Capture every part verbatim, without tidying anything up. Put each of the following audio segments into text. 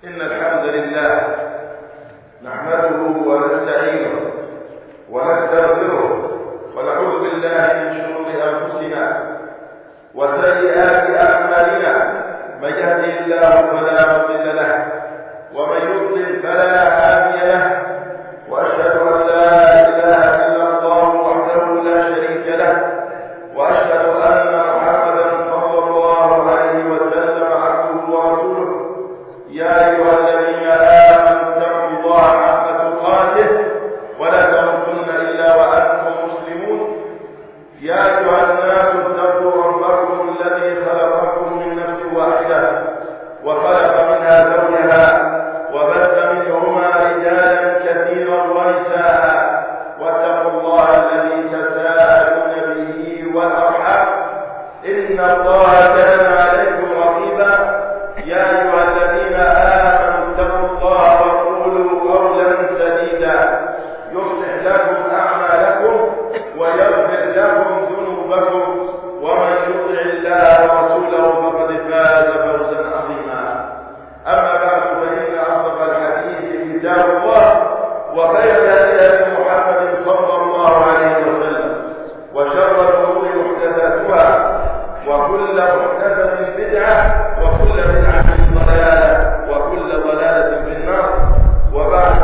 إن الحمد لله نحمده ونستعينه ونستغفره ونعوذ بالله من شرور أنفسنا وسيئات أعمالنا. من يهده الله فلا مضل له ومن يضلل فلا هادي له، وأشهد أن لا إله إلا الله وحده لا شريك له، وأشهد أن محمدا صلى الله عليه وسلم عبده ورسوله. يا أيها الذين آمنوا اتقوا الله حق تقاته ولا تموتن إلا وأنتم مسلمون. يا أيها الناس اتقوا ربكم الذي خلقكم من نفس واحدة وخلق منها زوجها وبث منهما رجالا كثيرا ونساء، واتقوا الله الذي تساءلون به والأرحام إن الله كان عليكم رقيبا. يا أيها الذين آمنوا اتقوا الله وقولوا قولا سديدا يصلح لكم أعمالكم ويغفر لكم ذنوبكم، ومن يطع الله ورسوله فقد فاز فوزا عظيما. أما بعد، فإن أصدق الحديث كتاب الله، وخير الهدي محمد صلى الله عليه وسلم، وشر الأمور محدثاتها، وكل محدثة بدعة، وكل بدعة ضلالة، وكل ضلالة في النار. وبعد،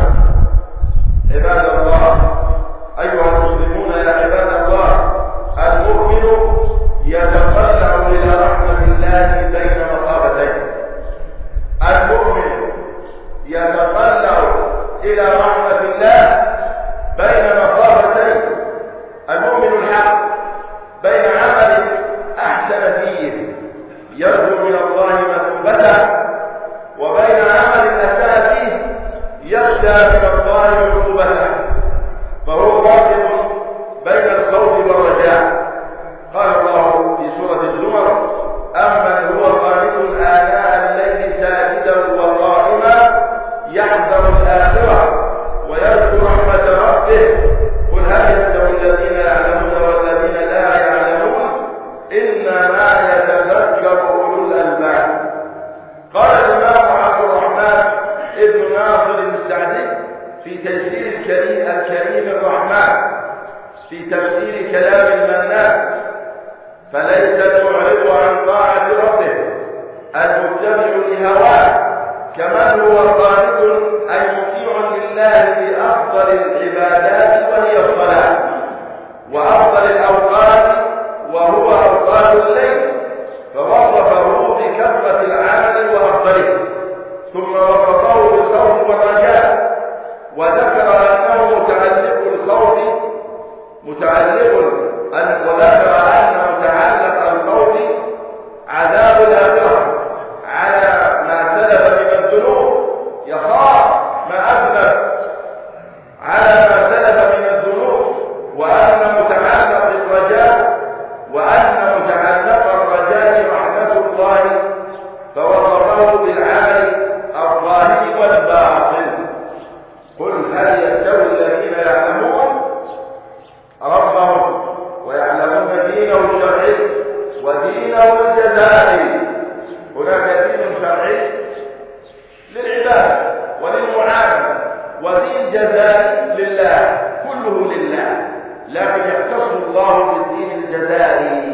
عباد الله، أيها المسلمون يا عباد الله، المؤمن يتطلع إلى رحمة الله بين مصابتين. المؤمن يتطلع إلى رحمة الله بين مصابتين. المؤمن الحق بين عمل أحسن فيه يرجو من الله مثوبته، وبين عمل أساء فيه يخشى من الله عقوبته، فهو واقف بين الخوف والرجاء. قال الله في سورة الزمر: أمن هو قانت آناء الليل ساجدا وقائما يحذر الآخرة ويذكر رحمة ربه قل هل يستوي الذين يعلمون والذين لا يعلمون إنما يتذكر أولو الألباب. قال الإمام عبد الرحمن ابن ناصر السعدي في تفسير الكريم الكريم الرحمن في تفسير كلام المنان: فليس المعرض عن طاعة ربه المتبع لهواه كمن هو قانت أي مطيع لله بأفضل العبادات وهي الصلاة، وأفضل الأوقات وهو أوقات الليل، فوصفه بكثرة العمل وأفضله، ثم وصفه بالخوف والرجاء، وذكر أنه متعلق الخوف متعلق أن وذكر أن متعلق الخوف عذاب الآخرة على ما سلف من الذنوب، يخاف ما أذنب على ما سلف من الذنوب، وأن متعلق الرجاء وأن متعلق الرجاء رحمة الله، فوصفه بالعمل الظاهر والباطن. قل هل يستوي الذين يعلمون ربهم ويعلمون دينه الشرعي ودينه الجزائي؟ هناك دين شرعي للعباد وللمعامله، ودين جزائي لله، كله لله، لكن يختص الله بالدين الجزائي،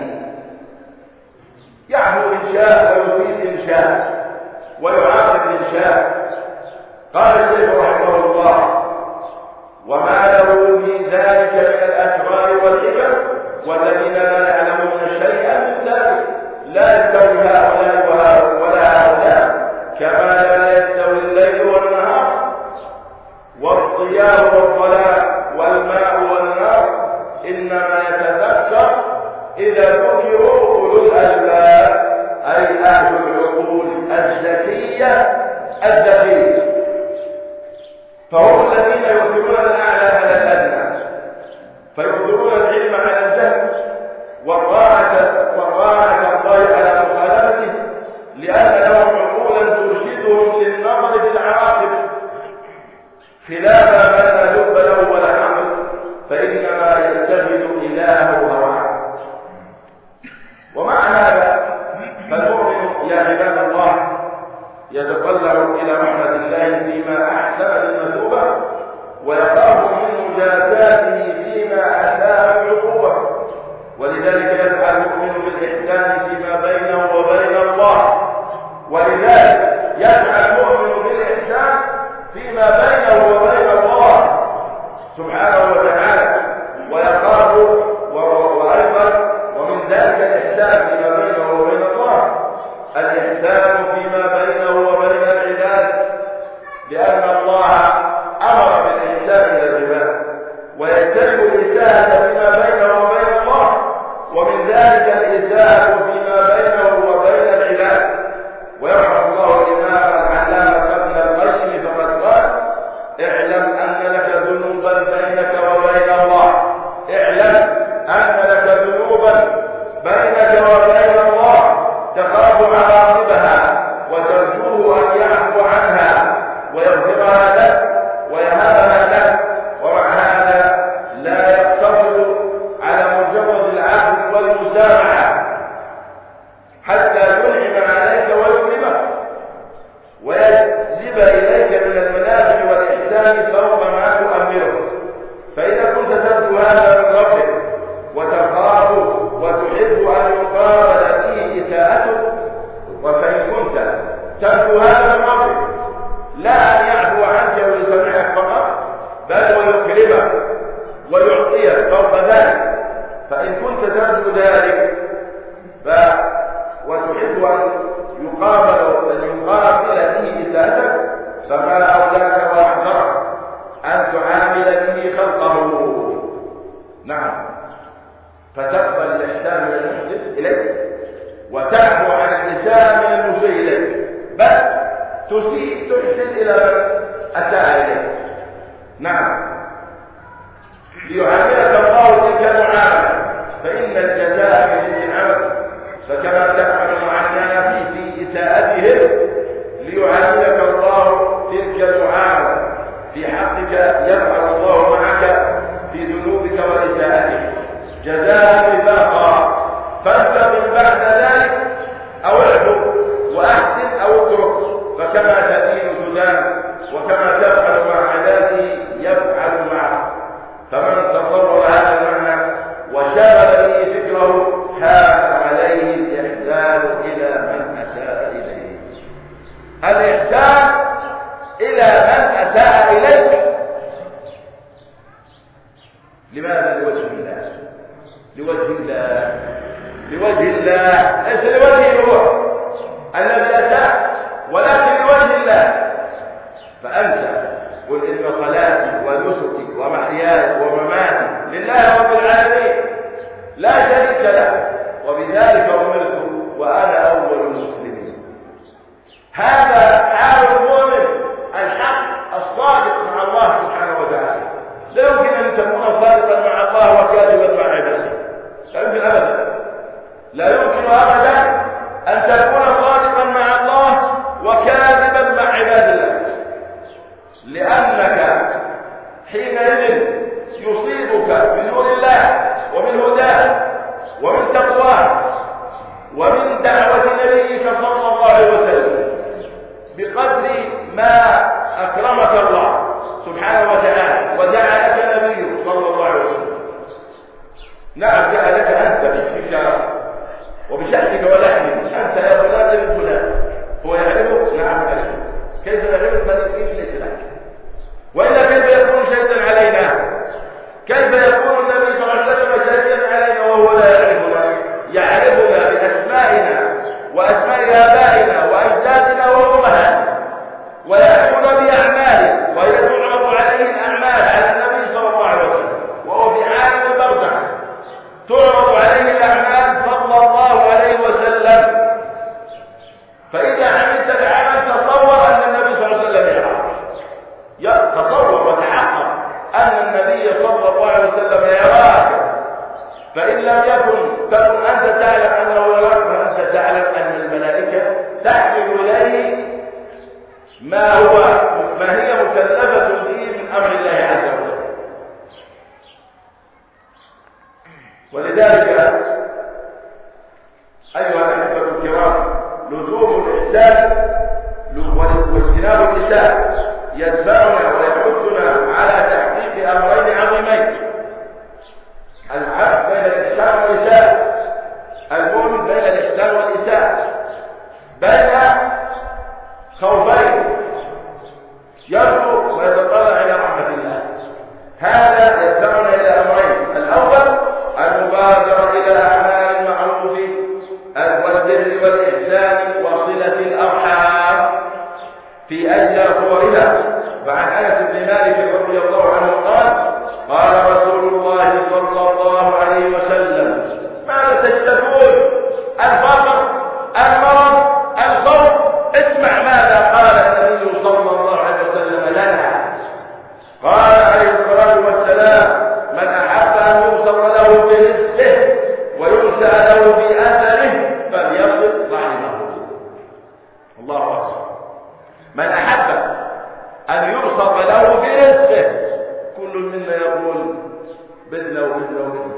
يعفو إن شاء ويفيد إن شاء ويعاقب إن شاء. قال الشيخ رحمه الله: وما له في ذلك من الأسرار والحكم، والذين لا يعلمون شيئا من ذلك لا يستوي هؤلاء ولا هؤلاء، كما لا يستوي الليل والنهار والضياء والظلام والماء والنار، إنما يتذكر إذا ذكروا أولو الألباب، أي أهل العقول الذكية الذكية، فهم الذين يؤثرون الأعلى على الأدنى، فيؤثرون العلم على الجهل والطاعة وطاعة الله على مخالفته، لأن لهم عقولا ترشدهم للنظر في العواقب، خلاف من لا لب له ولا عقل، فإنما يتخذ إلهه هواه. ومع هذا فالمؤمن يا عباد الله يتطلع إلى رحمة الله فيما أحسن بالمثوبة، ويخاف من مجازاته فيما أساء العقوبة. ولذلك يسعى المؤمن بالإحسان فيما بينه وبين الله ولذلك يسعى المؤمن بالإحسان فيما بينه وبين الله سبحانه وتعالى، ويخاف وأيضا ومن ذلك الإحسان فيما بينه وبين الله الإحسان فيما بينه وبين العباد، لأن الله أمر بالإحسان إلى العباد ويجتنب الإساءة فيما بينه وبين الله، ومن ذلك الإساءة فيما بينه وبين العباد. ويرحم الله الإمام العلامة ابن القيم فقد قال: اعلم أن لك ذنوبا بينك وبين الله، اعلم أن لك ذنوبا بينك وبين الله تخاف عواقبها وترجوه أن يعفو عنها ويغفرها لك ويهبها لك، ومع هذا لا يقتصر على مجرد العفو والمسامحة حتى ينعم عليك ويكرمك ويجلب إليك من المنافع والإحسان فوق ما تؤمره. فإذا كنت ترجو هذا من ربك وتخاف وتحب أن يقابل فيه إساءته، وفإن كنت ترجو هذا من ربك لا أن يعفو عنك ويسامحك فقط، بل ويكرمك ويعطيك فوق ذلك. فإن كنت ترجو ذلك ف... وتحب أن يقابل أن يقابل به إساءتك، فما أولاك وأحذرك أن تعامل به خلقه. نعم، فتقبل الإحسان من المحسن إليك وتعفو عن الإساءة من المسيء إليك، بل تسيء تحسن إلى من أساء إليك. نعم، ليعاملك الله تلك المعاملة، فإن الجزاء من جنس العمل، فكما تفعل مع الناس في إساءتهم ليعاملك الله تلك المعاملة في حقك، يفعل الله معك في ذنوبك وإساءتك جزاء وفاقا. فانتقم بعد ذلك أو اعفو وأحسن أو اترك، فكما تدين تدان وكما تفعل مع عباده يفعل معك. فمن تصور هذا المعنى وشغل به فكره حان عليه الإحسان إلى من أساء إليه. الإحسان إلى من أساء إليك. لماذا؟ لوجه الله، لوجه الله، لوجه الله، ليس لوجهه هو الذي أساء، ولكن لوجه الله. فأنت قل إن صلاتي ونسكي ومحياي ومماتي لله رب العالمين لا شريك له، وبذلك أمرت وأنا أول المسلمين. هذا حال المؤمن الحق الصادق مع الله سبحانه وتعالى. لا يمكن أن تكون صادقا مع الله وكاذبا مع عباده، لا يمكن أبدا، لا يمكن أبدا أن تكون صادقا مع الله وكاذبا مع عباد الله، لأنك حينئذ يصيبك من نور الله ومن هداه ومن تقواه ومن دعوة نبيك صلى الله عليه وسلم بقدر ما أكرمك الله سبحانه وتعالى ودعا لك نبيه صلى الله عليه وسلم. نعم، دعا لك أنت باسمك وبشأنك ولحمك، أنت يا فلان ابن فلان، هو يعرفك؟ نعم يعرفك. كيف نعرف من إبليس لك؟ وإلا كيف يكون شهيدا علينا؟ كيف يكون النبي صلى الله عليه وسلم شهيدا علينا وهو لا يعرفنا؟ يعرفنا بأسمائنا وأسماء آبائنا وأجدادنا وأمهاتنا، ويعرفنا بأعماله، وهي تعرض عليه الأعمال على النبي صلى الله عليه وسلم وهو في عالم البرزخ، تعرض عليه الأعمال صلى الله عليه وسلم. فإذا عملت العمل تصور أن النبي صلى الله عليه وسلم يراك، تصور وتحقق أن النبي صلى الله عليه وسلم يراك. فإن لم يكن تكن أنت تعلم أنه يراك، فأنت تعلم أن الملائكة تحمل إليه ما هو ما هي مكلفة به من أمر الله عز وجل. ولذلك أيها الأحبة الكرام، لزوم الإحسان واجتناب اجتناب النساء يدفعنا ويحثنا على تحقيق أمرين عظيمين: العدل بين الإحسان والإساءة، المؤمن بين الإحسان والإساءة، بين خوفين: يرجو ويتطلع إلى رحمة الله. هذا يدفعنا إلى أمرين: الأول المبادرة إلى أعمال المعروف والبر والإحسان وصلة الأرحام في أجل صورها. وعن أنس بن مالك رضي الله عنه قال: قال رسول الله صلى الله عليه وسلم: ماذا تشتكون؟ الفقر، المرض، الخوف؟ اسمع ماذا قال النبي صلى الله عليه وسلم لنا. قال عليه الصلاة والسلام: من أحب أن يبسط له برزقه وينسى له بأثره فليصل رحمه. الله أكبر. من أحب أن يبسط له برزقه، كل منا يقول بدنا وبدنا وبدنا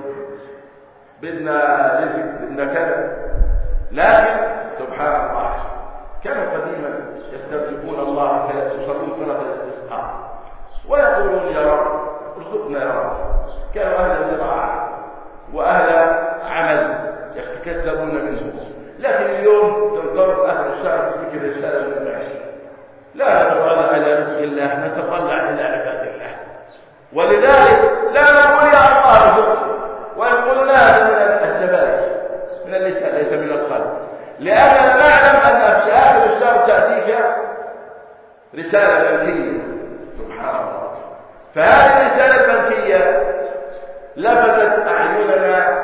بدنا رزق، بدنا كذا، لكن سبحان الله كانوا قديما يستغفرون الله يصلون صلاة الاستسقاء ويقولون: يا رب ارزقنا يا رب. كانوا أهل زراعة وأهل عمل يتكسبون منه، لكن اليوم تنظر آخر الشهر تفكر رسالة من المعيش: لا نتطلع إلى رزق الله، نتطلع إلى عباد الله. ولذلك لا نقول يا الله ارزقنا، ونقول لا، هذا من الشباب، من اللسان ليس من القلب، لأننا نعلم أن في آخر الشهر تأتيك رسالة بنكية. سبحان الله. فهذه الرسالة البنكية لفتت أعيننا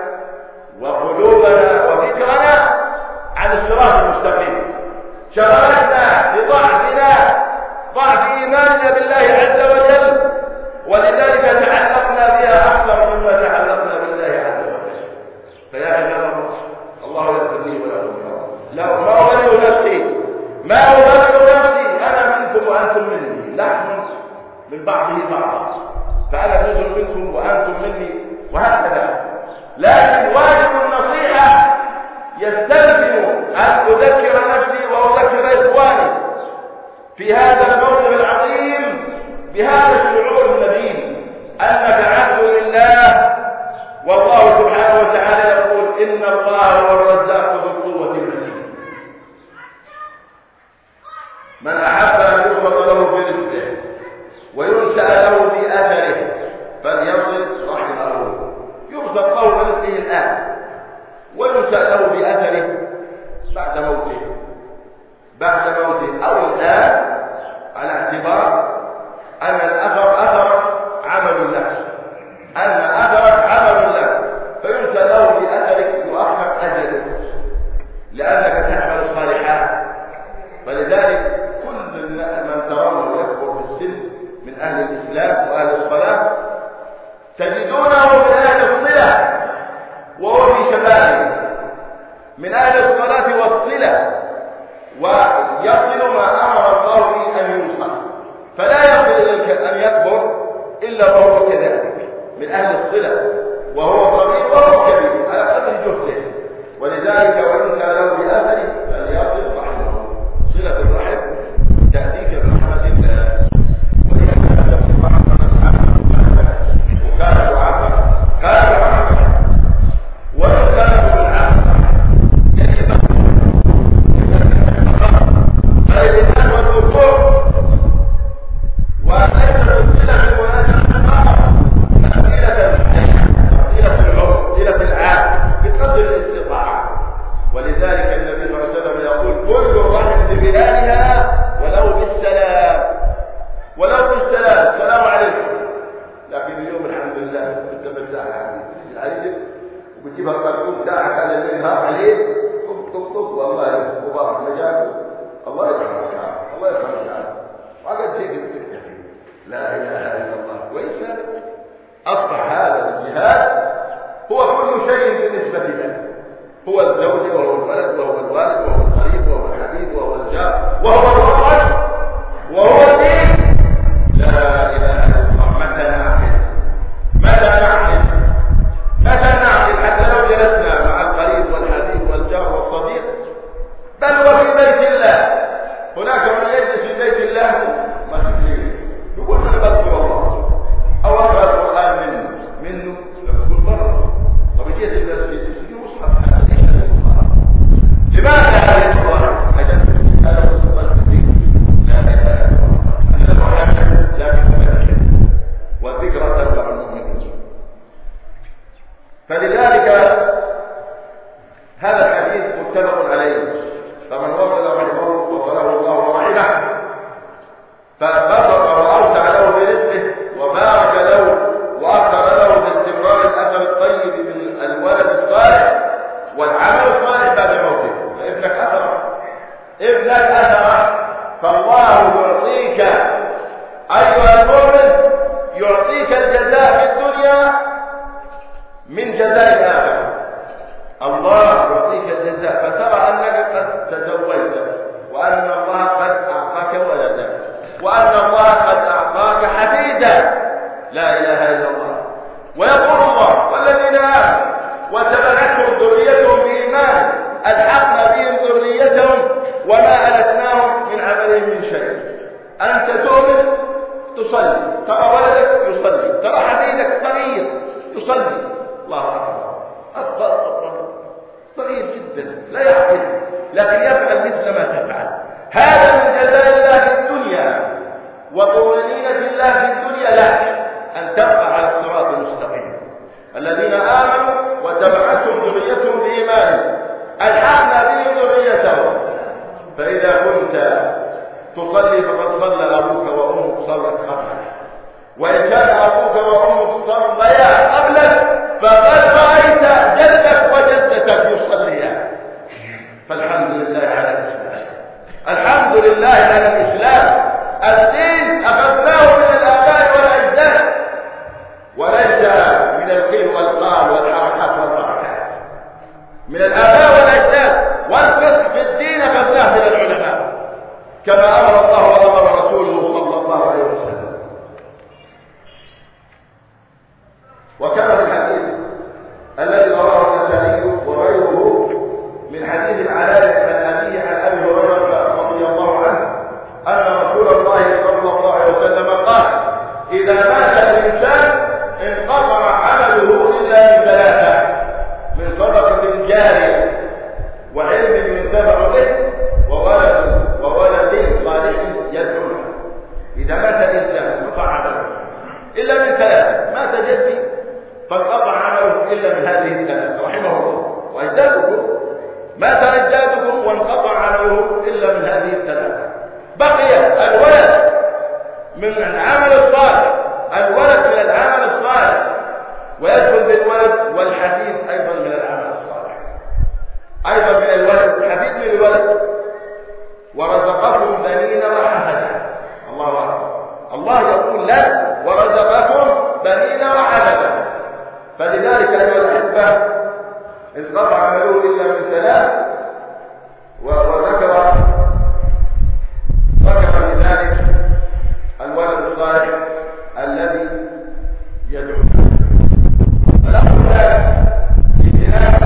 وقلوبنا وفكرنا عن الصراط المستقيم، شغلتنا بضعفنا، ضعف إيماننا بالله عز وجل، ولذلك تعلقنا بها أكثر مما تعلقنا بالله عز وجل. فيا عباد الله، الله يغفر لي ولكم. لو ما أبرئ نفسي ما أبرئ نفسي، أنا منكم وأنتم مني، لحم من بعضه بعضا، فأنا جزء منكم وأنتم مني، وهكذا. لكن واجب النصيحة يستلزم أن أذكر نفسي وأذكر إخواني في هذا الموضوع العظيم بهذا الشعور النبيل أنك عبد لله، والله سبحانه وتعالى يقول: إن الله هو الرزاق ذو القوة المتين. من أحب أن يبسط له برزقه وينسأ له بأثره فليصل رحمه. يبسط له برزقه الآن وينسأ له بأثره بعد موته، بعد موته أو الآن، على اعتبار أن الأثر أثر عمل لك، أن أثرك عمل لك، فينسى له بأثرك يؤخر أجلك لأنك تعمل الصالحات. فلذلك كل من ترونه يكبر في السن من أهل الإسلام وأهل الصلاة تجدونه من أهل الصلة وهو في شبابه، من أهل الصلاة والصلة، ويصل ما أمر الله به أن يوصل، فلا يصل إلى أن يكبر إلا وهو كذلك من أهل الصلة، وهو صغير وهو كبير على قدر جهده. ولذلك وإنسى له بأثره فليصل رحمه. صلة الرحم تأتيك برحمة الله، وإن كانت الرحمة مسعى وكان دعاء فبسط وأوسع له برزقه وبارك له وأكثر له باستمرار الأثر الطيب من الولد الصالح والعمل الصالح بعد موته. فابنك أثره ابنك أثره فالله يعطيك أيها المؤمن، يعطيك الجزاء في الدنيا من جزاء الآخرة. الله يعطيك الجزاء، فترى أنك قد تزوجت وأن الله قد أعطاك ولدا وأن الله قد أعطاك حفيدا، لا إله إلا الله. ويقول الله والذين آمنوا وتبعتهم ذريتهم بإيمان ألحقنا بهم ذريتهم وما ألتناهم من عملهم من شيء. أنت تؤمن تصلي، ترى ولدك يصلي، ترى حفيدك صغير يصلي، الله أكبر، صغير جدا لا يعقل لكن يفعل مثل ما تفعل. هذا من جزاء الله في الدنيا وطمأنينة الله في الدنيا لك أن تبقى على الصراط المستقيم. الذين آمنوا وتبعتهم ذريتهم بإيمان ألحقنا بهم ذريتهم. فإذا كنت تصلي فقد صلى أبوك وأمك صلت قبلك، وإن كان أبوك وأمك صليا قبلك فقد رأيت جدك وجدتك يصليان. فالحمد لله على الإسلام، الحمد لله على الإسلام. الدين أخذناه من الآباء والأجداد وليس من القيل والقال والحركات والبركات، من الآباء والأجداد. والفقه في الدين أخذناه من العلماء كما أمر الله وأمر رسوله صلى الله عليه وسلم. وكما في الحديث الذي رواه النسائي وغيره من حديث العلاء بن أبيه عن أبي هريرة رضي الله عنه أن رسول الله صلى الله عليه وسلم قال: إذا مات الإنسان انقطع عمله إلا من ثلاثة: من صدقة جارية وعلم ينتفع به وولد وولد صالح يدعو له. إذا مات الإنسان انقطع عمله إلا من ثلاثة: مات جدي فانقطع عمله إلا من هذه الثلاثة رحمه الله، وأجدادكم مات أجدادكم وانقطع عمله إلا من هذه الثلاثة. بقي الولد من العمل الصالح، الولد من العمل الصالح ويدخل بالولد، والحفيد أيضا من العمل الصالح، أيضا من الولد، حفيد من الولد. ورزقكم بنين وحفدا. الله أكبر. الله يقول لك ورزقكم بنين وحفدا. فلذلك أيها الأحبة انقطع عمله إلا من ثلاث، وذكر ذكر لذلك الولد الصالح الذي يدعو. فنحن اجتناب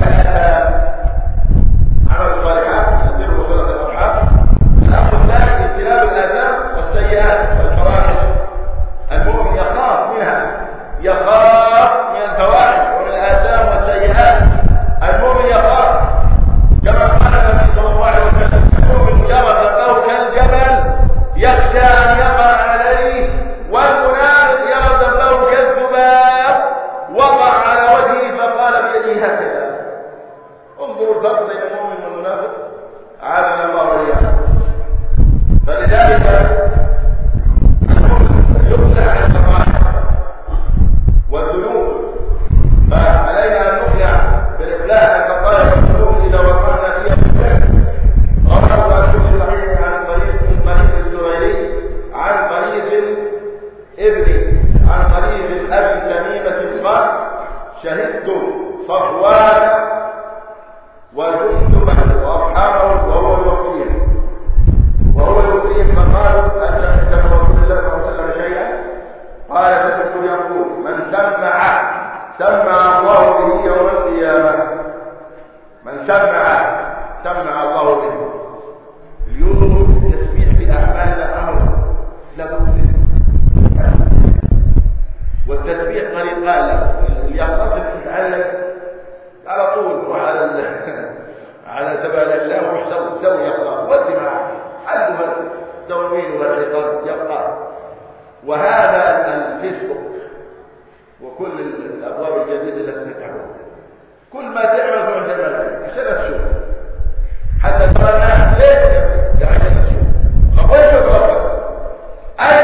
عمل الصالحات البر وصلة الأرحام، نأخذ ذلك اجتناب الآثام والسيئات والفواحش. المؤمن يخاف منها، يخاف من الفواحش ومن الآثام والسيئات. المؤمن يخاف كما قال النبي صلى الله عليه وسلم: المؤمن يرى ذنبه كالجبل يخشى أن يقع عليه، والمنافق يرى ذنبه كالذباب وقع على وجهه فقال بيده هكذا. انظروا الفرق بين المؤمن والمنافق، عافانا الله وإياكم. فلذلك المؤمن يقلع عن الصغائر والذنوب، فعلينا أن نقلع بالإقلاع عن الصغائر والذنوب إذا وقعنا فيها بالفعل. رواه الشيخ صحيح عن طريق من طريق الزهري عن طريق ابن عن طريق أبي تميمة قال: شهدت صفوان وجندبا وأصحابه وهو الوصي وهو الوصي فقالوا: أن شهدت من رسول الله صلى الله عليه وسلم شيئا؟ قال: سمعت يقول: من سمع سمع الله به يوم القيامة. من سمع سمع الله به. اليوم التسبيح بأعمالنا أمر لا بد منه، والتسبيح طريقان له. اللي يقصد يتعلق على طول وعلى على تبع الله وحسب سوي يقرأ ودي معه عنده الدومين والعقاب يقرأ. وهذا الفيسبوك وكل الأبواب الجديدة التي تفتحها، كل ما تعمل تروح تعمل عشان تشوف، حتى ترى الناس ليش عشان تشوف. طب وين شوف ربك؟ أين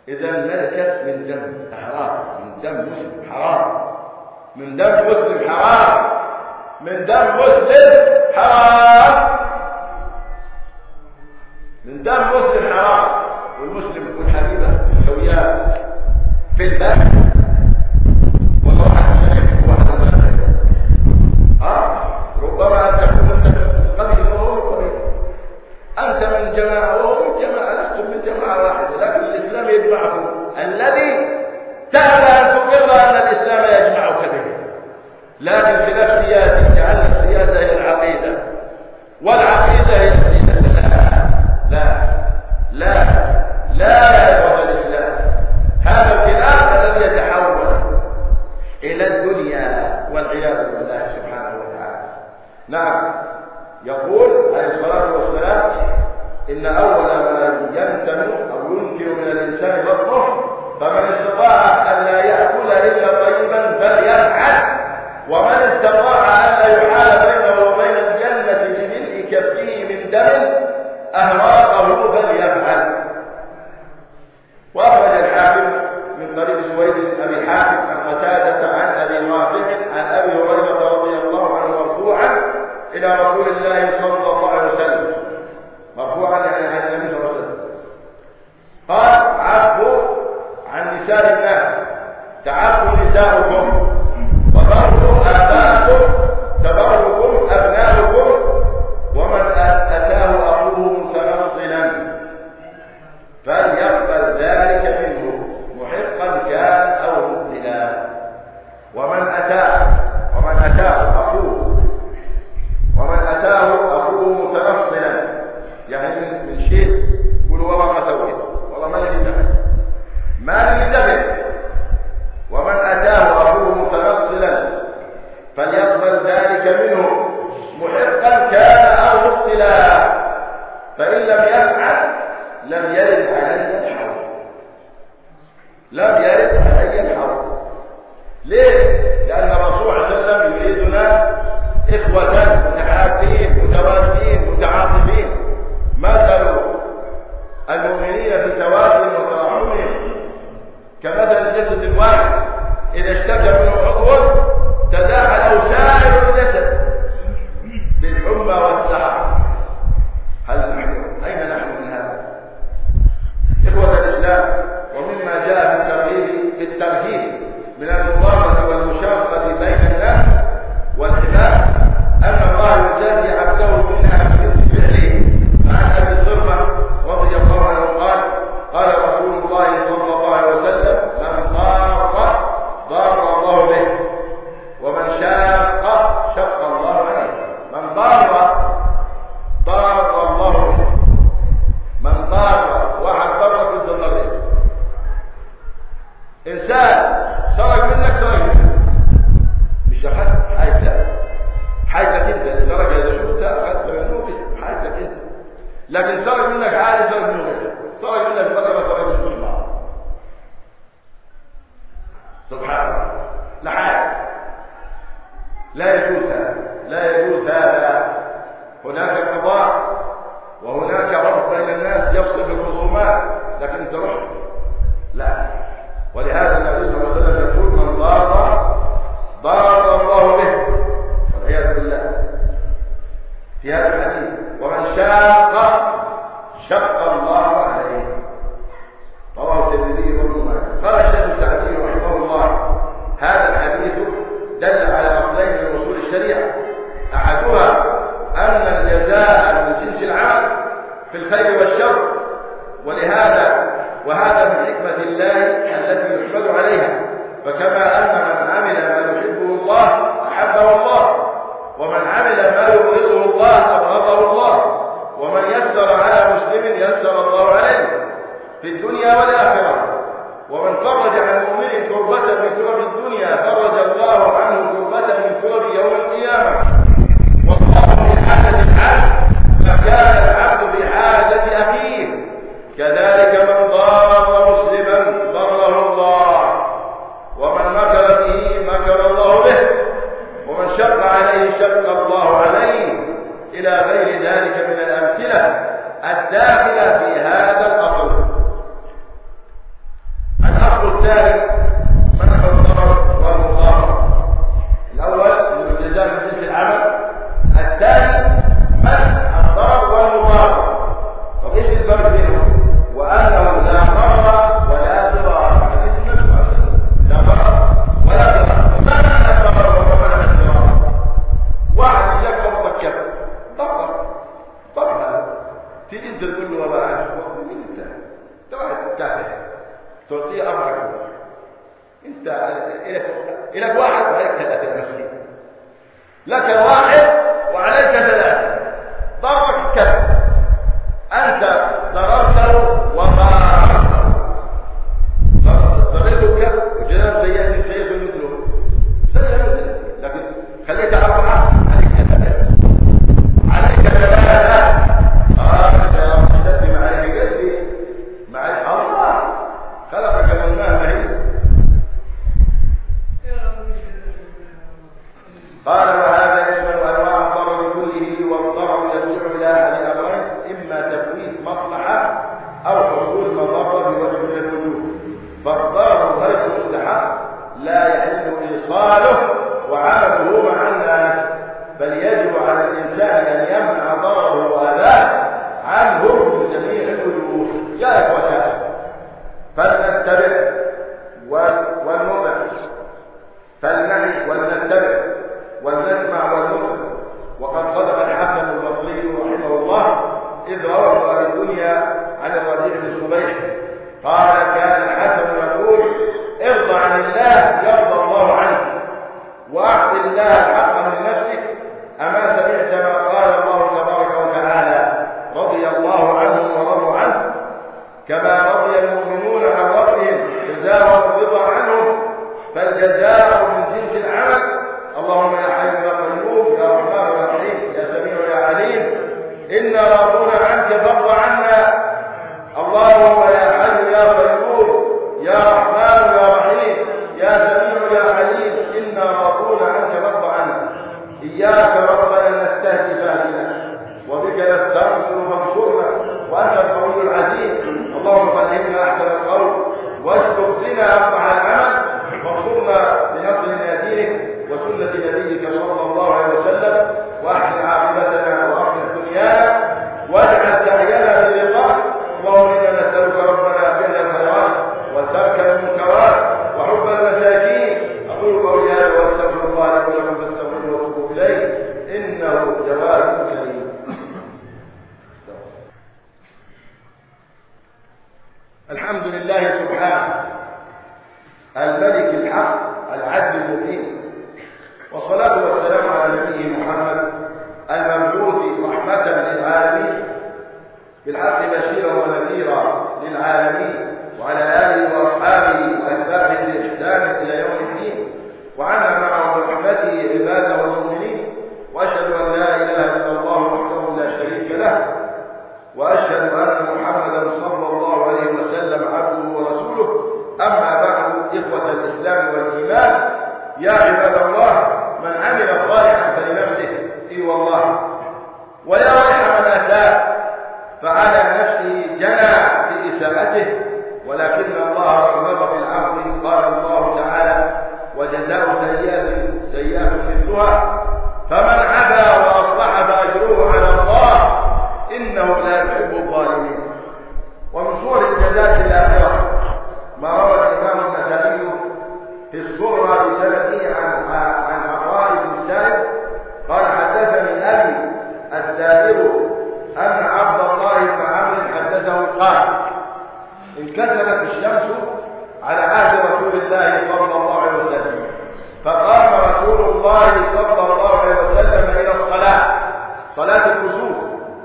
إذا الملكة من دم حرام، من دم مسلم حرام، من دم مسلم حرام، من دم مسلم حرام، من دم مسلم حرام. والمسلم يكون حبيبه سوياه في الباب والله واحد يحب واحد اه ربما ان تكون انت من قبيل وهو من قبيل، انت من جماعه وهو من جماعه، لستم من جماعه واحده، لكن الاسلام يجمعكم. الذي تعلم ان تقر ان الاسلام يجمعك به، لكن في نفسياتك جعلنا السياسه هي العقيده والعقيده هي السياسه. لا لا لا يا إخوة الإسلام، هذا الخلاف الذي يتحول إلى الدنيا والعياذ بالله سبحانه وتعالى. نعم، يقول عليه الصلاة والسلام إن أول ما ينتن أو ينكر من الإنسان بطنه، فمن استطاع أن لا يأكل إلا طيبا فليفعل، ومن استطاع أن لا يحال بينه وبين الجنة بملء كفه من دم أهراقه فليفعل. وأخرج الحاكم من طريق سويد أبي حاتم عن قتادة عن أبي رافع عن أبي هريرة رضي الله عنه مرفوعا إلى رسول الله صلى الله عليه وسلم، مرفوعا يعني عن النبي صلى الله عليه وسلم قال: عفوا عن نساء الناس تعفوا نساؤكم، وبروا آباءكم تبركم أبناؤكم، ومن أتاه أخوه متنصلا فليقبل ذلك منه محقا كان أو مبتلا. ومن أتاه ومن أتاه أخوه ومن أتاه أخوه متنصلا، يعني من شيء يقول والله ما سويت، والله ما لي دخل، ما لي دخل. ومن أتاه أخوه متنصلا فليقبل ذلك منه محقا كان أو مبتلا، فإن لم يفعل لم يرد علي الحول، لم يرد علي الحول. ليه؟ لأن الرسول صلى الله عليه وسلم يريدنا إخوة متحابين متوازين متعاطفين، مثل المؤمنين في توازن وتراحمهم كمثل الجسد الواحد إذا اشتكى منه عضو تداعى له سائر الجسد بالحمى والسحر. هل نحن أين نحن من هذا؟ إخوة الإسلام، ومما جاء في الترهيب في الترهيب من المضارة والمشاقة بين الناس والعباد أن الله يجازي عبده منها بمثل فعله. عن أبي صرمة رضي الله عنه قال: قال رسول الله صلى الله عليه وسلم: من ضار ضار الله به، ومن شاق شق الله عليه. من ضار ضار الله به، من ضار واحد ضرك ضد الضرر. انسان سرق منك سرق منك، مش حد حاجتك حاجتك انت اللي سرق، اذا شفتها اخذت منه حاجتك انت، لكن سرق منك عادي سرق منه غيرك، سرق منك بقره سرق منك حمار، سبحان الله. لا حاجه، لا يجوز هذا، لا يجوز هذا. هناك قضاء وهناك عرف بين الناس يفصل في الخصومات، لكن انت رحت لا. ولهذا النبي صلى الله عليه وسلم يقول: من ضار ضار الله به، والعياذ بالله في هذا الحديث. ومن شاق شق الله عليه، رواه الترمذي وابن ماجه. قال الشيخ السعدي رحمه الله: هذا الحديث دل على اصلين من اصول الشريعه، احدها ان الجزاء من جنس العمل في الخير والشر، ولهذا وهذا من حكمه الله التي يحمد عليها. فكما ان من عمل ما يحبه الله احبه الله، ومن عمل ما يبغضه الله ابغضه الله، ومن يسر على مسلم يسر الله عليه في الدنيا والاخره، ومن فرج عن مؤمن كربة من كرب الدنيا فرج الله عنه كربة من كرب يوم القيامة. والله في حاجة العبد فكان العبد في حاجة أخيه، كذلك من ضار مسلما ضره الله، ومن مكر به مكر الله به، ومن شق عليه شق الله عليه، إلى غير ذلك من الأمثلة الداخلة في هذا الأصل. تعطيه أربع كوب. أنت إلك واحد وعليك ثلاثة مسكين، لك واحد وعليك ثلاثة، ضربك كذا، أنت ضربته وضربته، ضربته كذا وجناب زيادة سيد مثله سيد مثله، لكن خليك أربعة عليك ثلاثة، عليك ثلاثة. آه يا رب تدي معي قلبي معي الله خلقك من ماء مهين. قال وهذا يشمل انواع الضرر كله، والضرر يرجع الى احد امرين: اما تفويت مصلحه او حصول مضره بوجه من الوجوه. فالضرر غير مستحق لا يحل ايصاله وعمله مع الناس، بل يجب على الانسان ان يمنع ضرره واذاه عنه من جميع الوجوه. يا اخوتان، فلنتبع ولنطع، فلنعي ولنتبع ولنسمع ولنطع. وقد صدق الحسن البصري رحمه الله إذ روى أبي الدنيا عن الربيع بن صبيح قال: كان الحسن يقول: ارضى عن الله يرضى الله عنك، وأعط الله الحق من نفسك. أما سمعت ما قال الله تبارك وتعالى: رضي الله عنهم ورضوا عنه، كما رضي المؤمنون عن ربهم جزاهم الرضا عنهم، فالجزاء من جنس العمل. اللهم يا حي يا قيوم يا رحمن يا رحيم يا سميع يا عليم، إنا راضون عنك فارض عنا. اللهم يا حي يا قيوم يا رحمن يا رحيم يا سميع يا عليم، إنا راضون عنك فارض عنا. إياك ربنا نستهدي فاهدنا، وبك نستنصر فانصرنا، وأنت القوي العزيز. اللهم فهمنا أحسن القول، واشكر لنا أصبح العمل، وانصرنا بنصر دينك وسنة نبيك صلى الله عليه وسلم، وأحسن عاقبتنا وأحسن دنيانا، واجعل سعينا في لقائك. اللهم إنا نسألك ربنا فعل الخيرات وترك المنكرات وحب المساكين. أقول قولي هذا وأستغفر الله لكم ولكم فاستغفروه وتوبوا إليه، إنه جواد كريم. الحمد لله سبحانه الملك الحق العدل المبين، والصلاة والسلام على نبيه محمد المبعوث رحمة للعالمين، بالحق بشيرا ونذيرا للعالمين، وعلى آله وأصحابه وأتباعه بإحسان إلى يوم الدين، وعنا معهم برحمته عباده المؤمنين. وأشهد أن لا إله إلا الله وحده لا شريك له، وأشهد أن محمدا صلى الله عليه وسلم عبده ورسوله. أما بعد، إخوة الإسلام والإيمان، يا عباد الله، من عمل صالحا فلنفسه، اي والله، ويا ويح من اساء فعلى نفسه جنى باساءته، ولكن الله رغب بالعفو. قال الله تعالى: وجزاء سيئة سيئة مثلها، فمن عفا واصلح فاجره على الله، انه لا يحب الظالمين. ومن صور الجزاء في الاخره ما روى الامام النسائي في الصغرى بسنده عن عن عطاء بن سائب قال: حدثني ابي السائب ان عبد الله بن عمرو حدثه قال: انكسفت الشمس على عهد رسول الله صلى الله عليه وسلم، فقام رسول الله صلى الله عليه وسلم الى الصلاه، صلاه الكسوف،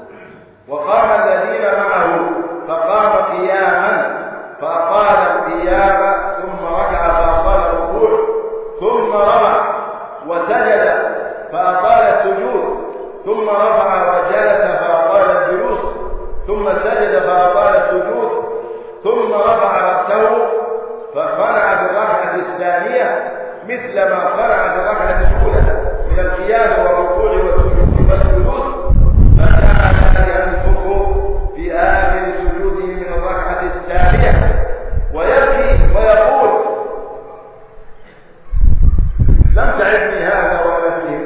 وقام الذين معه فقام قياما فاطال القيام، ثم ركع فاطال الركوع، ثم رفع وسجد فاطال السجود، ثم رفع وجلس فاطال الجلوس، ثم سجد فاطال السجود، ثم رفع راسه فصنع في الركعه الثانيه مثل ما صنع في الركعه الاولى من القيام والركوع والسجود والجلوس، فجعل ينفخ في اخر سجوده من الركعه الثانيه ويبكي ويقول: لم تعدني هذا ونفسه،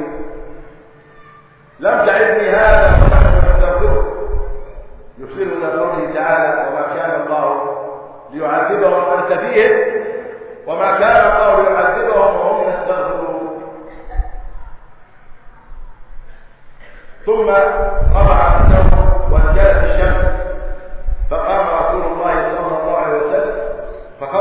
لم تعدني هذا ونحن نستغفره. يشير الى قوله تعالى: وما كان الله ليعذبهم وانت فيهم، وما كان الله ليعذبهم وهم يستغفرون. ثم رفع راسه وانجلت الشمس، فقام رسول الله صلى الله عليه وسلم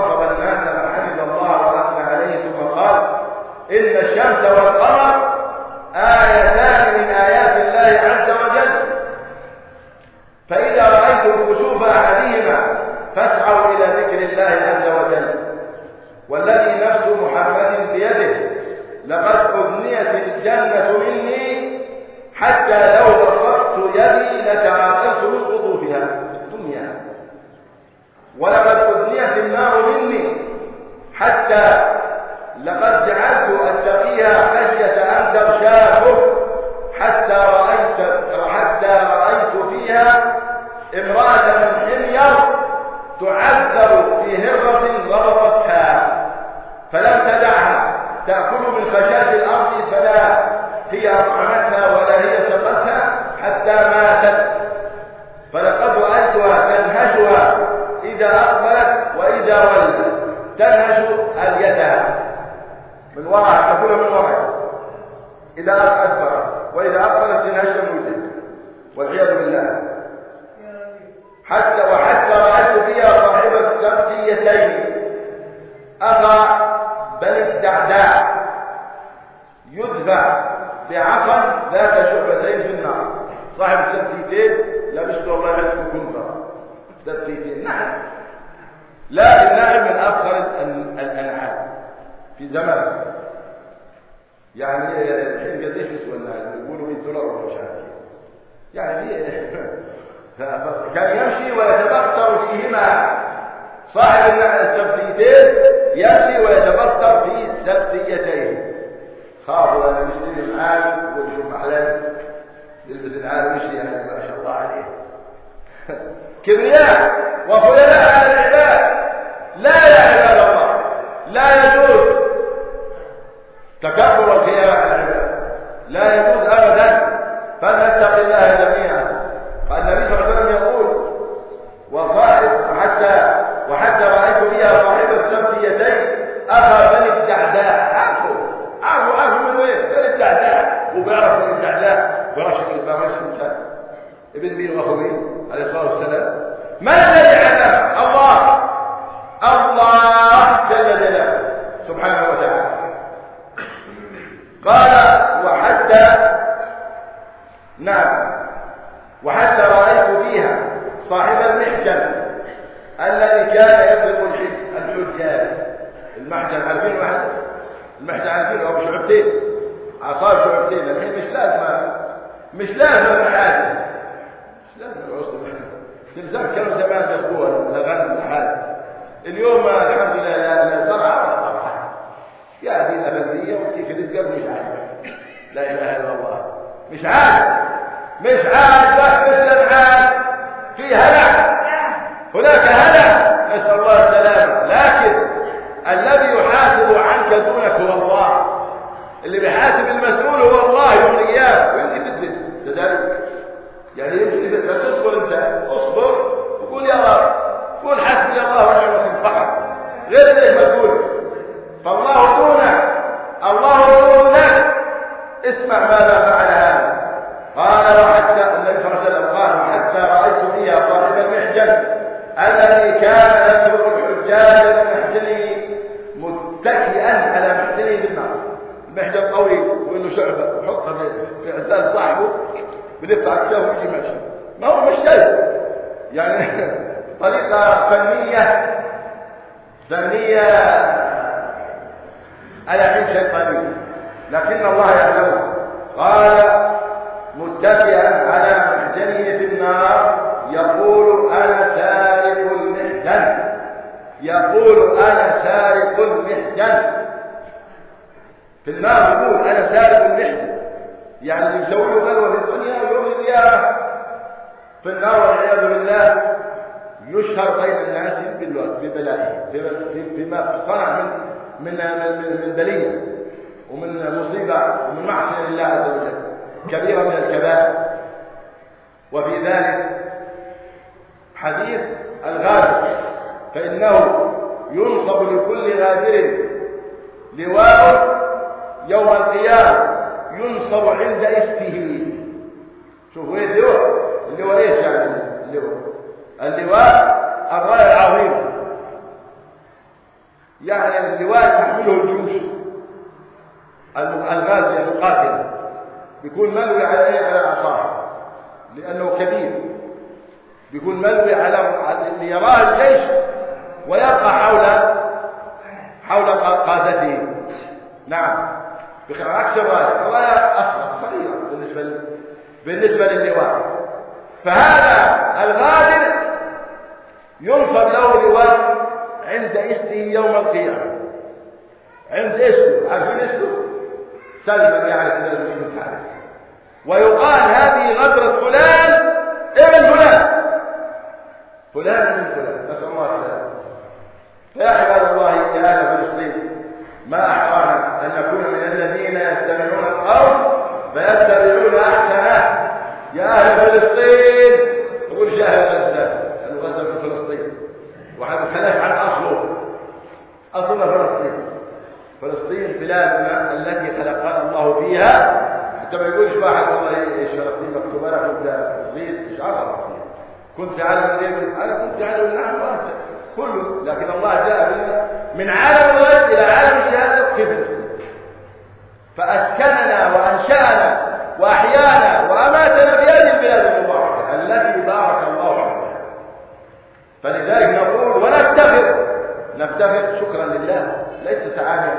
ثنيت النار مني حتى لقد جعلت أتقيها خشية أن تغشاكم حتى رأيت حتى رأيت فيها امرأة من حمير تعذب في هرة ضربتها فلم تدعها تأكل من خشاش الأرض فلا هي أطعمتها ولا هي سقتها حتى ماتت فلقد رأيتها تنهشها إذا أقبلت وإذا ولت تنهش اليدها من وراء تأكلها من وراء إذا أدبرت وإذا أقبلت تنهش الوجه والعياذ بالله حتى وحتى رأيت فيها صاحب السبتيتين أخا بني الدعداء يدفع بعصا ذات شعبتين في النار صاحب السبتيتين لابس له الله يعزكم كنترا سبتيتين نعم لا الناعم من أفخر الأنعام في زمان يعني الحين قديش يسوى الناعم يقولوا مية دولار ولا مش عارف يعني كان يمشي ويتبختر فيهما صاحب السبتيتين يمشي ويتبختر في سبتيتين خافوا أن يشتري العالم ويشوف محلات يلبس العالم يمشي يعني ما شاء الله عليه كبرياء وخيلاء على العباد لا يا عباد الله لا يجوز تكبر الخيلاء على العباد لا يجوز أبدا فلنتق الله جميعا قال النبي صلى الله عليه وسلم يقول وصاحب حتى وحتى رأيت فيها صاحب السبتيتين أخا بني الدعداء عارفوا عارفوا عارفوا من وين بني الدعداء وبيعرف بني الدعداء برشق البرش الإنسان ابن مين وأخو مين عليه الصلاة والسلام من الذي علم الله الله جل جلاله سبحانه وتعالى قال وحتى نعم وحتى رأيت فيها صاحب المحجن الذي كان يضرب الحجاج المحجن عارفين المحجن المحجن عارفين هو بشعبتين عصا شعبتين الحين مش لازم مش لازم المحاجن مش لازم العصر تلزم كانوا زمان ياخذوها لغنم لحال اليوم الحمد لله لا زرع ولا طبعا يا هذه الأبدية وكيف تتقبل مش عارف لا إله إلا الله مش عارف مش عارف بس مثل عارف في هلع هناك هلع نسأل الله السلامة لكن الذي يحاسب عنك دونك هو الله اللي بيحاسب المسؤول هو الله يوم القيامة ويمكن تدرس لذلك يعني يمكن بس اصبر انت اصبر وقول يا رب قول حسبي الله ونعم الوكيل فقط غير ليش ما تقول فالله دونك الله دونك اسمع ماذا فعل هذا قال وحتى النبي صلى الله عليه وسلم قال وحتى رأيت فيها صاحب المحجن الذي كان يسرق الحجاج من محجنه متكئا على محجنه بالنار المحجن قوي وانه شعبه وحطها في عزال صاحبه بنفتح كتاب ويجي ماشي ما هو مش شيء يعني طريقه فنيه فنيه على حين شيطانيه لكن الله يعلم قال متكئا على محجنه في النار يقول انا سارق المحجن يقول انا سارق المحجن في النار يقول انا سارق المحجن يعني اللي يسوي له غلوه في الدنيا ويوم القيامه في النار والعياذ بالله يشهر بين الناس ببلائه بما صنع من من من بليه ومن مصيبه ومن معصيه لله عز وجل كبيره من الكبائر وفي ذلك حديث الغادر فإنه ينصب لكل غادر لواء يوم القيامة ينصب عند اسمه شوفوا ايه اللواء اللواء ايش يعني اللواء اللواء الراية العظيمة يعني اللواء تحمله الجيوش الغازية القاتلة بيكون ملوي عليه على عصاه لأنه كبير بيكون ملوي على اللي يراه الجيش ويبقى حول حول قادته نعم بعكس الراية الراية أصغر صغيرة بالنسبة بالنسبة للواء فهذا الغادر ينصب له لواء عند استه يوم القيامة. عند استه، عارفين استه؟ سلما يعني كده المسلم تعرف. ويقال هذه غدرة فلان ابن فلان، فلان ابن فلان، نسأل الله السلامة. فيا عباد الله يا أهل فلسطين، ما أحرانا أن نكون من الذين يستمعون القول فيتبعون أحسنه. يا أهل فلسطين، يقول شاهد غزة، غزة في فلسطين، وحنتكلم عن أصله. أصلنا فلسطين. فلسطين بلادنا التي خلقنا الله فيها. حتى ما يقولش واحد والله ايش فلسطين مكتوبه لك كنت صغير ايش عرفك كنت عالم الغيب؟ انا كنت عالم نعم وانت كله، لكن الله جاء بنا من عالم الغيب الى عالم الشهاده في فلسطين، فاسكننا وانشانا واحيانا واماتنا في هذه البلاد المباركه التي بارك الله فيها. فلذلك نقول ونفتخر، نفتخر شكرا لله ليس تعاني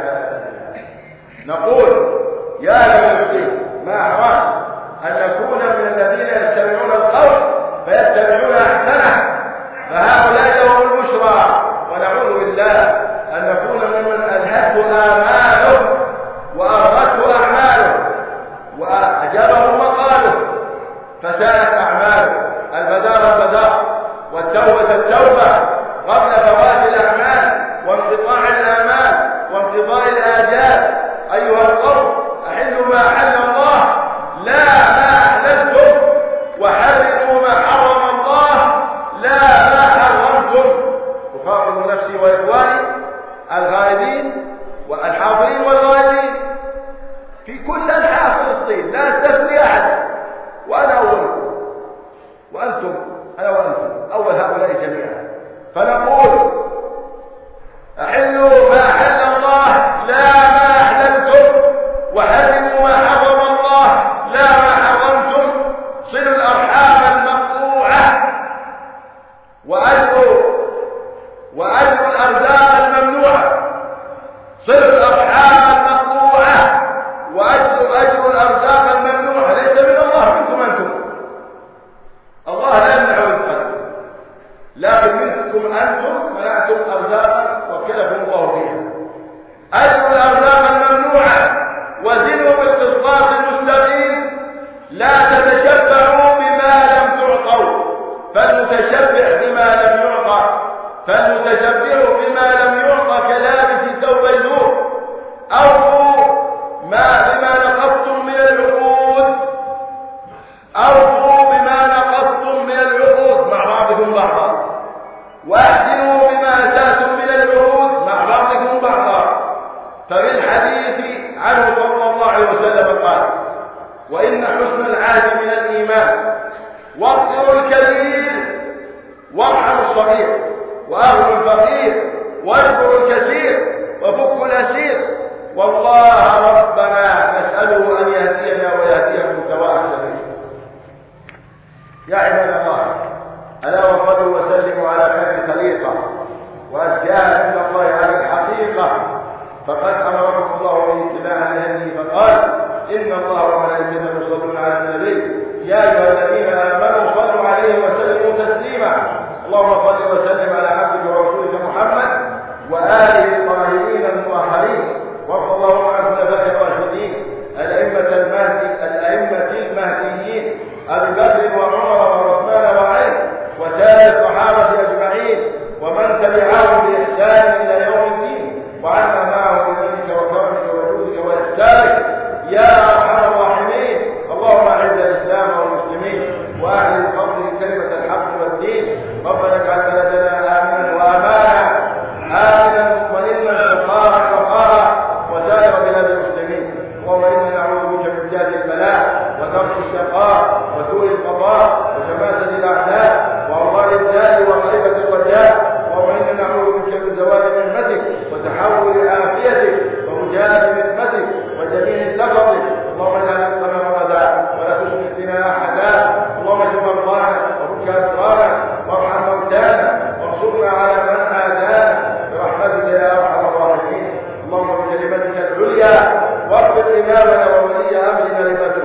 نقول يا أهل فلسطين، ما أحرام أن نكون من الذين يستمعون القول فيتبعون أحسنه، فهؤلاء لهم البشرى. ونعوذ بالله أن نكون ممن ألهته آماله وأرغته أعماله وأعجبه مقاله فساءت أعماله. البدار البدار والتوبة التوبة قبل فوات الأعمال وانقطاع الآمال وانقضاء الآجال. أيها القوم، أحلوا ما أحل الله لا ما أحللتم، وحرموا ما حرم الله لا ما حرمتم. أخاطب نفسي وإخواني الغائبين والحاضرين والغائبين في كل أنحاء فلسطين، لا أستثني أحد، وأنا أولكم وأنتم، أنا وأنتم أول هؤلاء جميعا. فنقول أحلوا ما أحل الله لا ما أحللتم، وحرموا ما حرم الله لا ما حرمتم. صلوا الأرحام المقطوعة وأجروا وأجروا الأرزاق الممنوعة. صلوا الأرحام المقطوعة وأجروا أجروا الأرزاق الممنوعة. ليس من الله، منكم أنتم. الله لا يمنع رزقكم، لكن منكم أنتم منعتم أرزاقا وكلكم الله فيها. أجروا الأرزاق الممنوعة وزنوا بالقسطاس المستقيم. لا تتشبعوا بما لم تعطوا، فالمتشبع بما لم يعطى فالمتشبع بما لم يعطى كلابس ثوب الزور. أوفوا ما بما نقضتم من العقود، أوفوا بما نقضتم من العقود مع بعضكم بعضا، وأحسنوا بما أتاتم من العقود مع بعضكم بعضا. ففي الحديث عنه صلى الله عليه وسلم قال: وإن حسن العهد من الإيمان، وقروا الكثير وارحموا الصغير، وأغنوا الفقير، واذكروا الكثير، وفكوا الأسير. والله ربنا نسأله أن يهدينا ويهديكم سواء السبيل. يا عباد الله، ألا وصلوا وسلموا على خير خليقة وأزكاها عند الله على الحقيقة. فقد أمركم الله باتباع الهدي فقال: إن الله وملائكته يصلون على النبي يا أيها الذين آمنوا صلوا عليه وسلموا تسليما. اللهم صل وسلم على عبدك ورسولك محمد وآله الطاهرين المطهرين، وارض اللهم عن الخلفاء الراشدين الأئمة المهدي الأئمة المهديين أبي بكر وعمر وعثمان وعلي وسائر الصحابة أجمعين ومن تبعهم بإحسان إلى يوم الدين، وعنا معهم بمنك وكرمك وجودك وإحسانك يا أرحم الراحمين. اللهم أعز الإسلام والمسلمين وأعلن بفضلك كلمة الحق والدين. ربنا اجعل بلدنا آمنا وأمانا، آمنا مطمئنا سخاء وقارا وسائر بلاد المسلمين. اللهم إنا نعوذ بك من جهد البلاء وترك الشقاء وسوء القضاء وشماتة الأعداء وأمراض الداء وخيبة الرجاء. اللهم إنا نعوذ بك من زوال نعمتك وتحول عافيتك وفجاءة نقمتك وجميع سخطك. اللهم اجعل رزقنا رغدا ولا تشرك بنا أحدا. اللهم اشف مرضانا وفك أسرارنا وارحم موتانا وانصرنا على من عادانا برحمتك يا أرحم الراحمين. اللهم بكلمتك العليا واغفر إمامنا وولي أمرنا لما